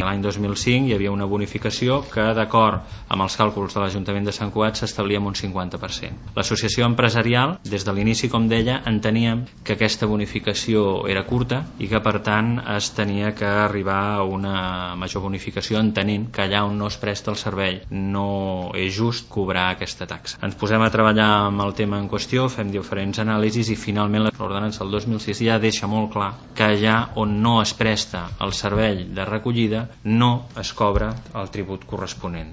l'any 2005 hi havia una bonificació que, d'acord amb els càlculs de l'Ajuntament de Sant Cugat, s'establia en un 50%. L'associació empresarial, des de l'inici, com deia, enteníem que aquesta bonificació era curta i que, per tant, es tenia que arribar a una major bonificació, entenent que allà on no es presta el servei no és just cobrar aquesta taxa. Ens posem a treballar amb el tema en qüestió, fem diferents anàlisis i finalment l'ordenança del 2006 ja deixa molt clar que allà on no es presta el servei de recollida no es cobra el tribut corresponent.